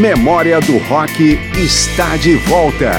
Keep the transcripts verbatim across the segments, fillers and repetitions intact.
Memória do Rock está de volta.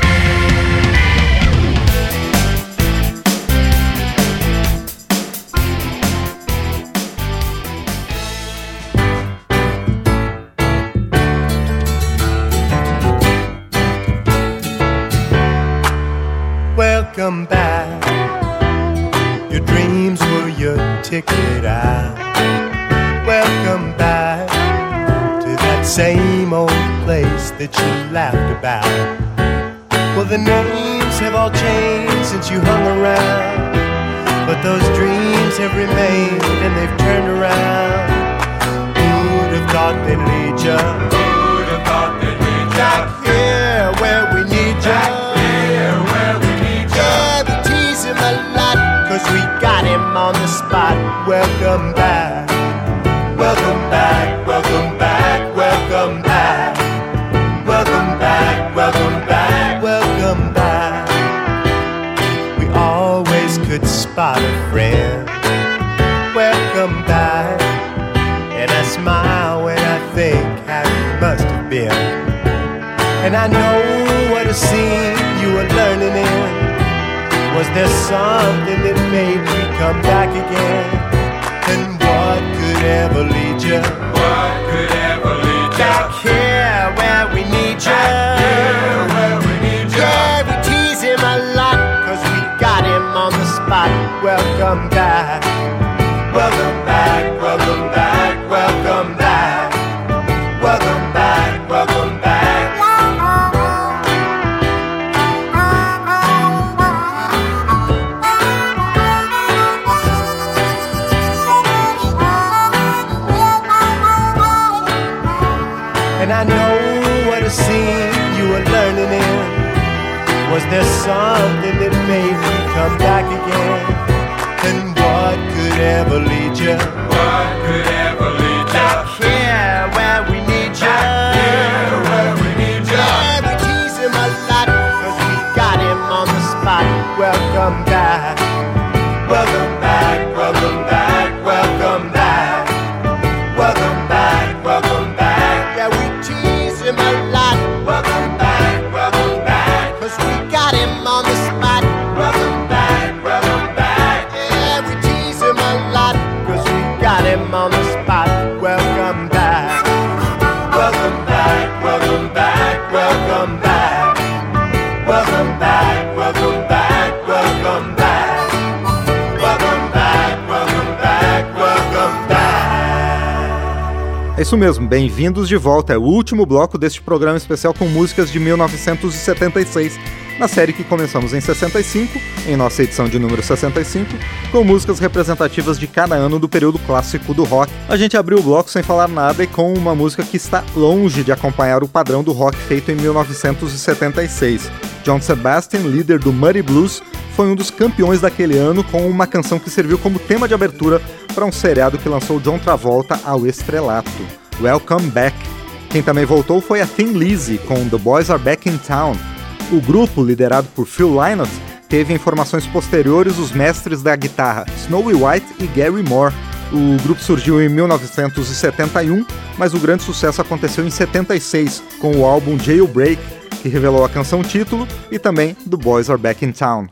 Welcome back. Your dreams were your ticket out. Welcome back to that same old place that you laughed about. Well, the names have all changed since you hung around, but those dreams have remained and they've turned around. Who'd have thought they'd lead ya? Who'd have thought they'd lead ya? Back here where we need ya. Back here where we need ya. Yeah, we tease him a lot, cause we got him on the spot. Welcome back. Welcome back, welcome back, welcome back. Welcome back, welcome back, welcome back. We always could spot a friend. Welcome back. And I smile when I think how you must have been. And I know what a scene you were learning in. Was there something that made you come back again? And what could ever lead you? What could ever lead you? Back here where we need you. Back here where we need you. Yeah, we tease him a lot, cause we got him on the spot. Welcome back. Welcome back, welcome back, welcome back. Welcome back, welcome back. And I know what a scene you were learning in. Was there something that made you come back again? And what could ever lead you? What could ever lead you? Back here where we need you. Back here where we need you. Yeah, we tease him a lot, cause we got him on the spot. Welcome back. Welcome back, welcome back, welcome back. Welcome back, welcome back. Yeah, we tease him a lot. Welcome back, welcome back. Cause we got him on the spot. Welcome back, welcome back. Yeah, we tease him a lot. Cause we got him on the spot. Welcome back. Welcome back, welcome back, welcome back. Welcome back, welcome back, welcome back. Welcome back, welcome back, welcome back. É isso mesmo, bem-vindos de volta. É o último bloco deste programa especial com músicas de mil novecentos e setenta e seis, na série que começamos em sessenta e cinco, em nossa edição de número sessenta e cinco, com músicas representativas de cada ano do período clássico do rock. A gente abriu o bloco sem falar nada e com uma música que está longe de acompanhar o padrão do rock feito em mil novecentos e setenta e seis. John Sebastian, líder do Muddy Blues, foi um dos campeões daquele ano com uma canção que serviu como tema de abertura para um seriado que lançou John Travolta ao estrelato, Welcome Back. Quem também voltou foi a Thin Lizzy com The Boys Are Back in Town. O grupo, liderado por Phil Lynott, teve em formações posteriores os mestres da guitarra Snowy White e Gary Moore. O grupo surgiu em mil novecentos e setenta e um, mas o grande sucesso aconteceu em setenta e seis com o álbum Jailbreak, que revelou a canção título e também The Boys Are Back in Town.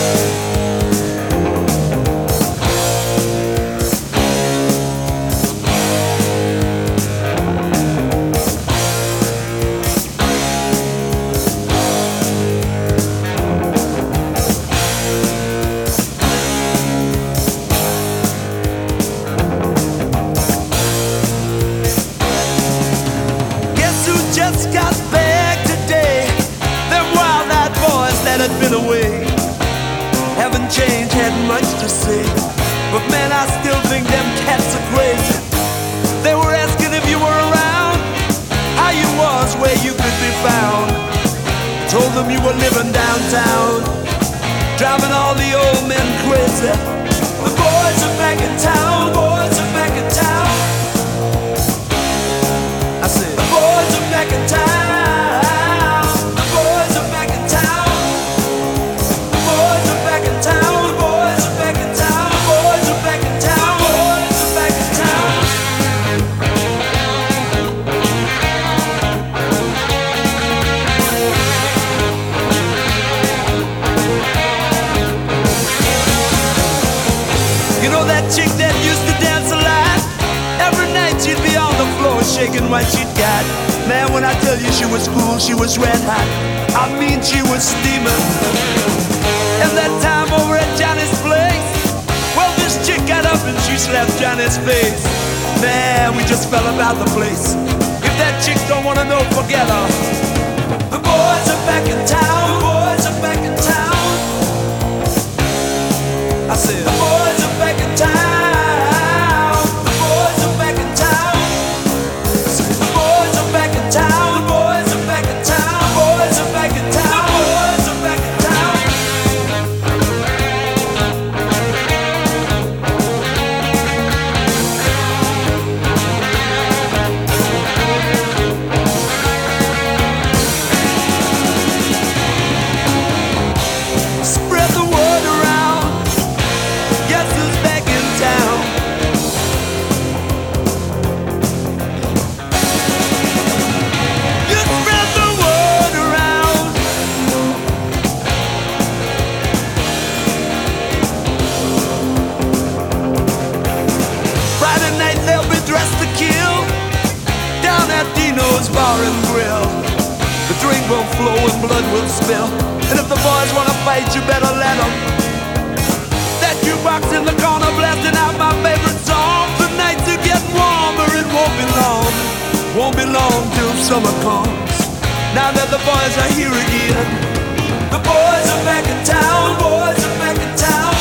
Told them you were living downtown, driving all the old men crazy. The boys are back in town, boys are back in town. I said, the boys are back in town, the boys are back in town. The boys are back in town, the boys are back in town, the boys are back in town, boys are back in town. shaking what she'd got. Man, when I tell you she was cool, she was red hot. I mean, she was steaming. And that time over at Johnny's place, well, this chick got up and she slapped Johnny's face. Man, we just fell about the place. If that chick don't wanna know, forget her. The boys are back in town. The boys are back in town. I said, the boys are back in town. The boys are back in town. I said, the boys are back in town. The boys are back in town. The boys are back in town. The boys are back in town. Spread the word around. Guess who's back in town? You spread the word around. Friday night they'll be dressed to kill down at Dino's Bar and Grill. The drink will flow and blood will spill. And if the boys wanna fight, you better let them. That jukebox in the corner blasting out my favorite song. The nights are getting warmer, it won't be long. Won't be long till summer comes. Now that the boys are here again. The boys are back in town. The boys are back in town.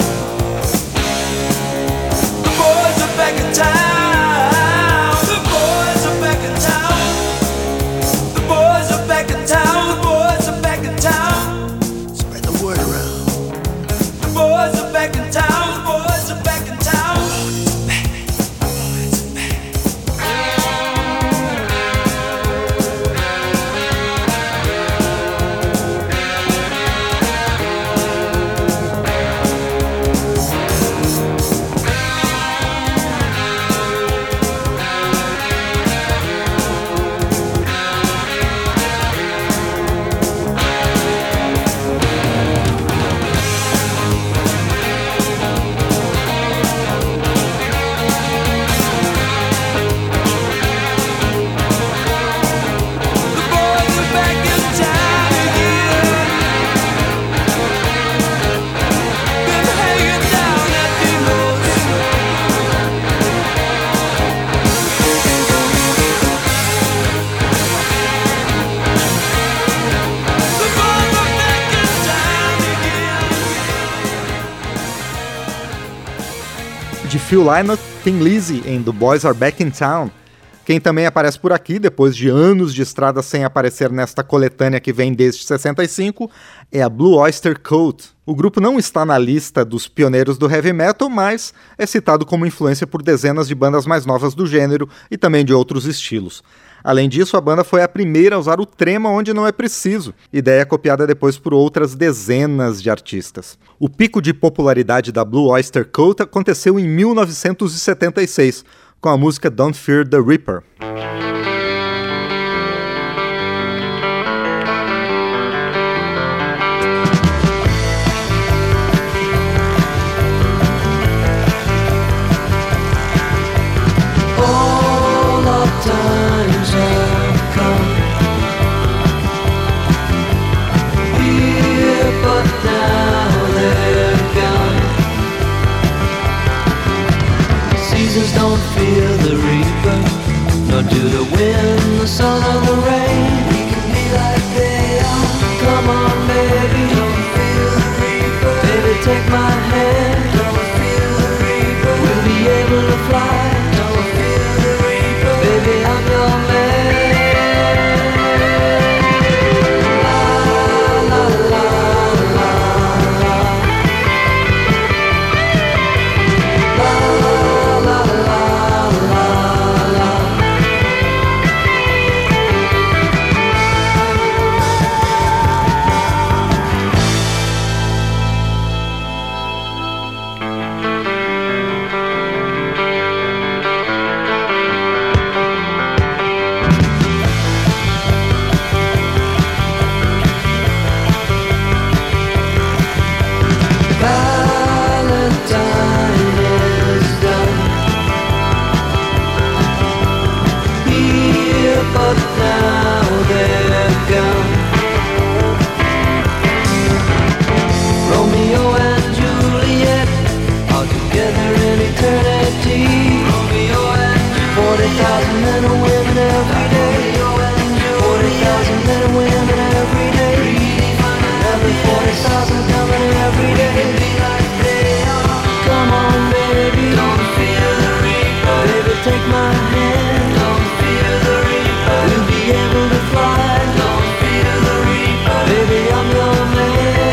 The boys are back in town. The boys are back in town. The boys are back in town. The boys are back in town. Spread the word around. The boys are back in town. The boys are back in town. The boys are back in town again. Been hanging down at Dino's. The boys are back in town again. De Phil Lynott, tem Lizzy em The Boys Are Back in Town. Quem também aparece por aqui, depois de anos de estrada sem aparecer nesta coletânea que vem desde sessenta e cinco, é a Blue Oyster Cult. O grupo não está na lista dos pioneiros do heavy metal, mas é citado como influência por dezenas de bandas mais novas do gênero e também de outros estilos. Além disso, a banda foi a primeira a usar o trema onde não é preciso, ideia copiada depois por outras dezenas de artistas. O pico de popularidade da Blue Oyster Cult aconteceu em mil novecentos e setenta e seis, com a música Don't Fear the Reaper. All our times have come here, but now they're gone. Seasons don't fear the reaper, nor do the wind, the sun, or the rain. We can be like they are. Come on, baby, don't fear the reaper. Baby, take my hand. Don't fear the reaper. We'll be able to fly. Don't fear the reaper. Baby, I'm your man. La la la la la. La la la la la. forty thousand men and women every day. Forty thousand men and women every day. Every forty thousand coming every day. Come on, baby, don't fear the reaper. Baby, take my hand. Don't fear the reaper. We'll be able to fly. Don't fear the reaper. Baby, I'm your man.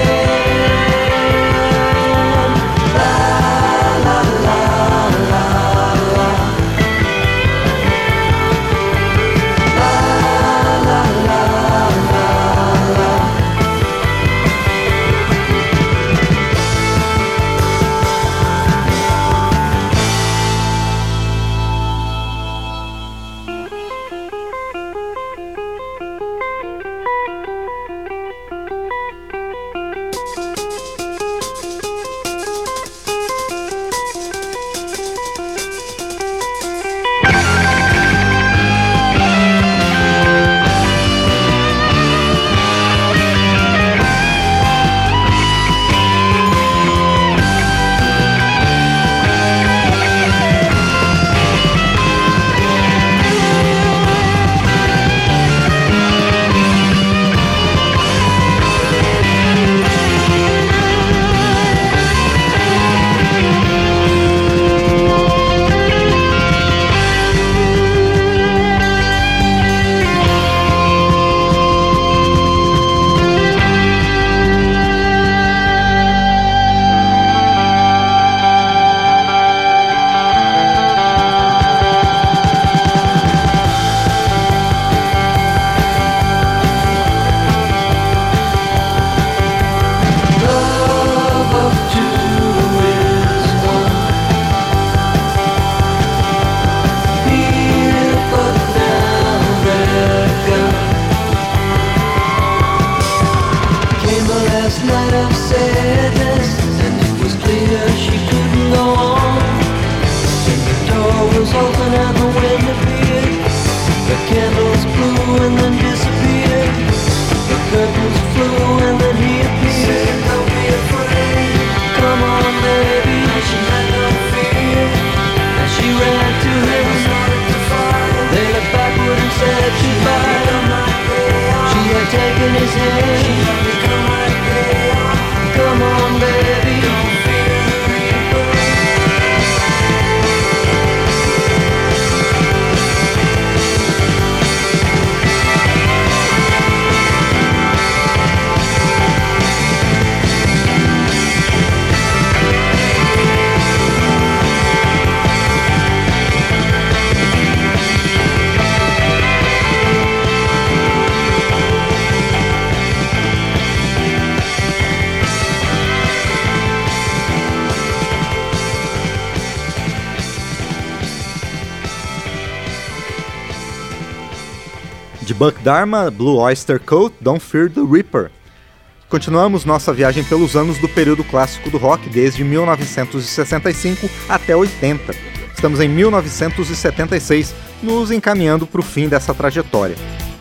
De Buck Dharma, Blue Oyster Cult, Don't Fear the Reaper. Continuamos nossa viagem pelos anos do período clássico do rock, desde mil novecentos e sessenta e cinco até oitenta. Estamos em mil novecentos e setenta e seis, nos encaminhando para o fim dessa trajetória.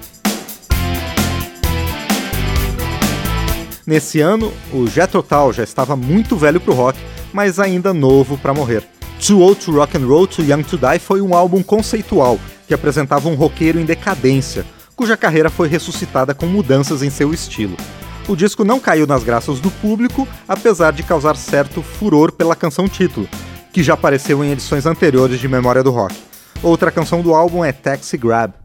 Nesse ano, o Jethro Tull já estava muito velho para o rock, mas ainda novo para morrer. Too Old to Rock and Roll, Too Young to Die foi um álbum conceitual que apresentava um roqueiro em decadência, cuja carreira foi ressuscitada com mudanças em seu estilo. O disco não caiu nas graças do público, apesar de causar certo furor pela canção título, que já apareceu em edições anteriores de Memória do Rock. Outra canção do álbum é Taxi Grab.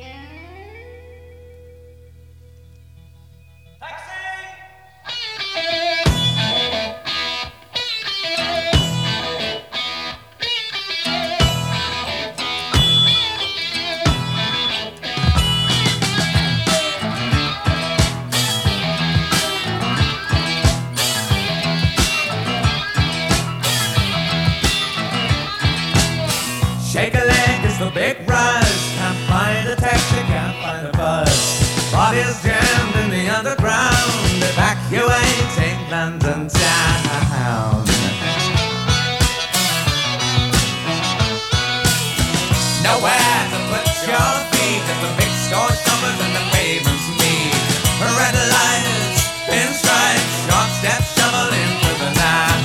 Shake a leg, it's the big rush. Can't find a taxi, can't find a bus. Bodies jammed in the underground, evacuating London town. Nowhere to put your feet as the big store shuffles and the pavements meet. Red lights, pinstripes, short steps shoveling through the night.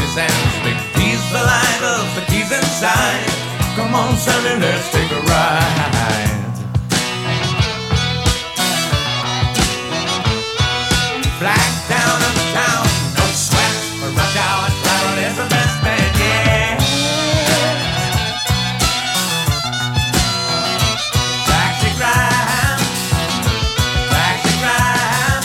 Ladies and big T's the lighters, the keys inside. Come on, Sally, let's take a ride. Flag down uptown, no sweat, but rush hour travel is the best thing, yeah. Taxi drive, taxi drive.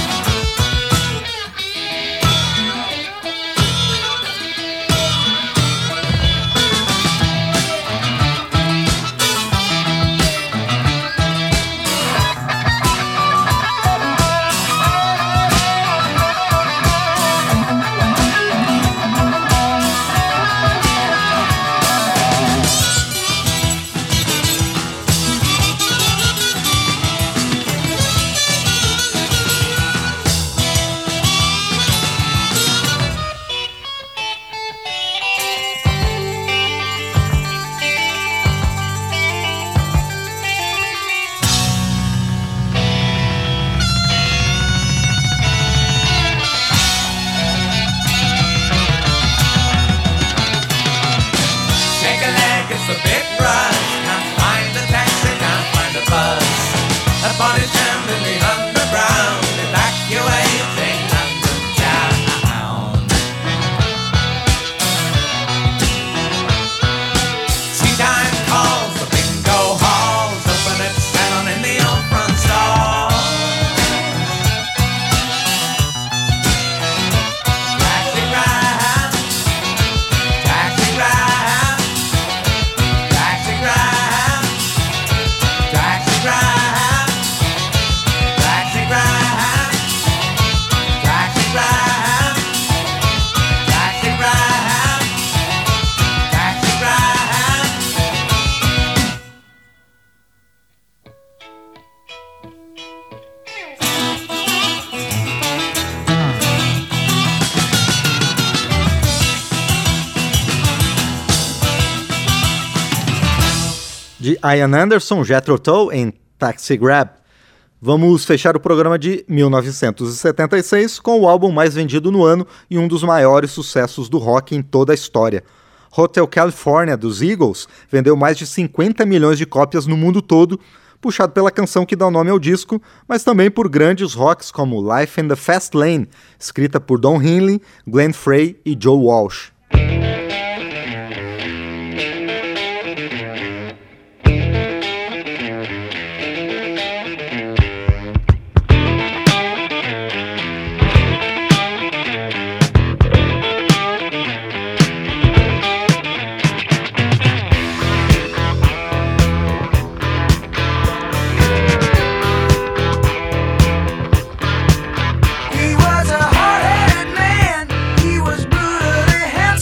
It's a big rush, can't find a taxi, can't find a bus. A body jammed in the underground, evacuating London town. Tea time calls, the bingo halls, open at seven in the old front stall. Taxi ride, taxi ride. Taxi ride, taxi ride, taxi ride, taxi ride, taxi ride, taxi ride. De Ian Anderson, Jethro Tull em Taxi Grab. Vamos fechar o programa de mil novecentos e setenta e seis com o álbum mais vendido no ano e um dos maiores sucessos do rock em toda a história. Hotel California, dos Eagles, vendeu mais de cinquenta milhões de cópias no mundo todo, puxado pela canção que dá o nome ao disco, mas também por grandes rocks como Life in the Fast Lane, escrita por Don Henley, Glenn Frey e Joe Walsh. He was a hard-headed man. He was brutally handled.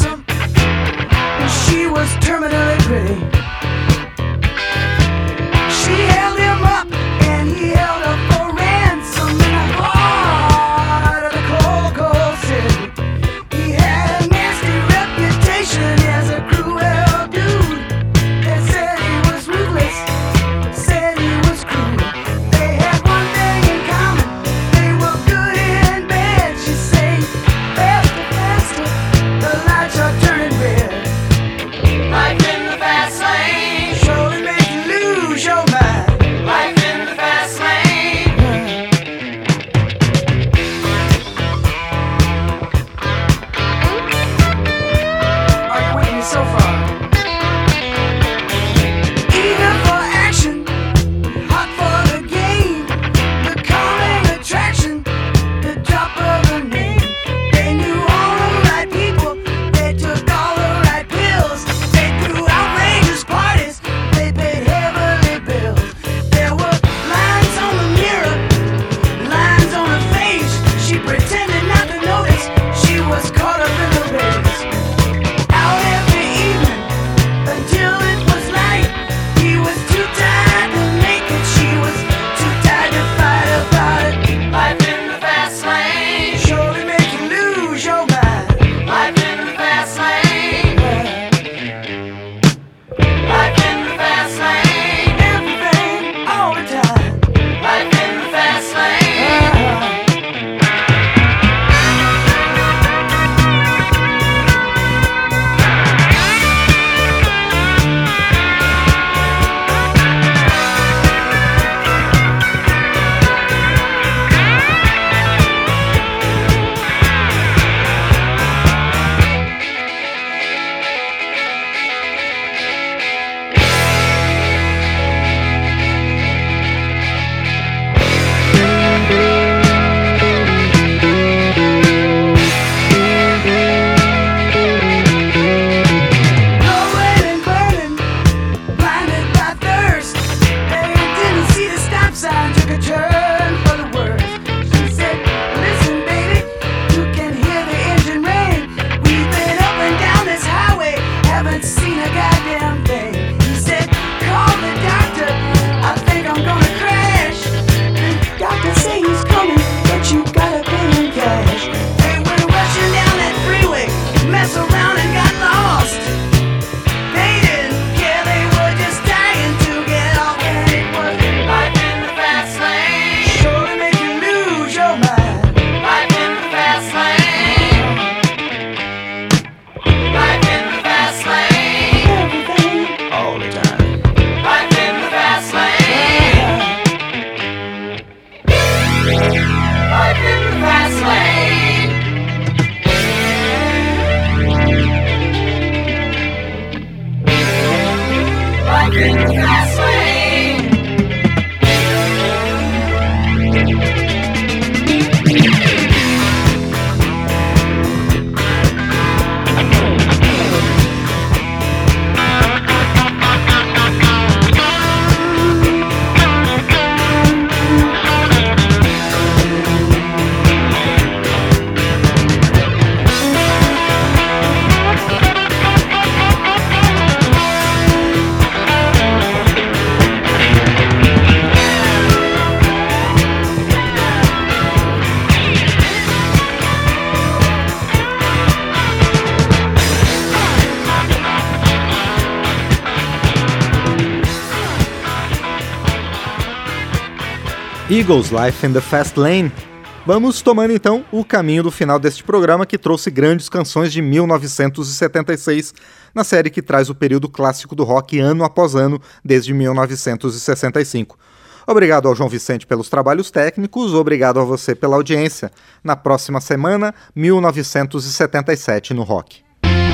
Eagles, Life in the Fast Lane. Vamos tomando então o caminho do final deste programa que trouxe grandes canções de mil novecentos e setenta e seis, na série que traz o período clássico do rock ano após ano desde mil novecentos e sessenta e cinco. Obrigado ao João Vicente pelos trabalhos técnicos, obrigado a você pela audiência. Na próxima semana, mil novecentos e setenta e sete no Rock.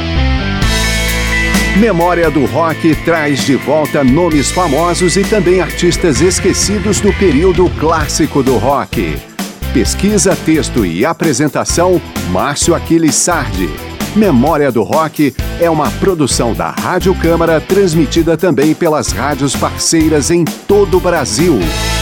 Memória do Rock traz de volta nomes famosos e também artistas esquecidos do período clássico do rock. Pesquisa, texto e apresentação, Márcio Aquiles Sardi. Memória do Rock é uma produção da Rádio Câmara, transmitida também pelas rádios parceiras em todo o Brasil.